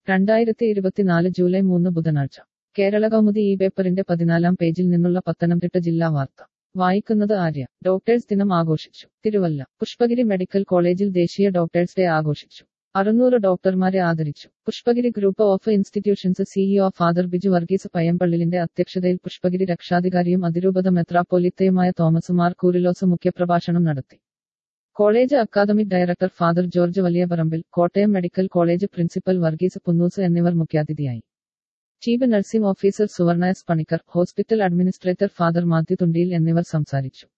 2024 July 3 ബുധനാഴ്ച കേരളകൗമുദി ഈ പേപ്പറിന്റെ 14-ാം പേജിൽ നിന്നുള്ള പത്തനംതിട്ട ജില്ലാ വാർത്ത വായിക്കുന്നത് ആര്യ. ഡോക്ടേഴ്സ് ദിനം ആഘോഷിച്ചു. തിരുവല്ല. പുഷ്പഗിരി മെഡിക്കൽ കോളേജിൽ ദേശീയ ഡോക്ടേഴ്സ് ഡേ ആഘോഷിച്ചു. 600 ഡോക്ടർമാരെ ആദരിച്ചു. Pushpagiri group of institutions CEO father Biju Varghese പയ്യമ്പള്ളിലിന്റെ അധ്യക്ഷതയിൽ പുഷ്പഗിരി രക്ഷാധികാരിയും അതിരൂപത മെത്രാപ്പോലീത്തയുമായ തോമസ് മാർ കൂറിലോസ് മുഖ്യപ്രഭാഷണം നടത്തി. College academic director father George Valiyaparambil, Kottayam medical college principal Varghese Punnoose എന്നിവർ മുഖ്യാതിഥിയായി. Chief nursing officer Suvarna S Panicker, hospital administrator father Mathew Thundiyil എന്നിവർ സംസാരിച്ചു.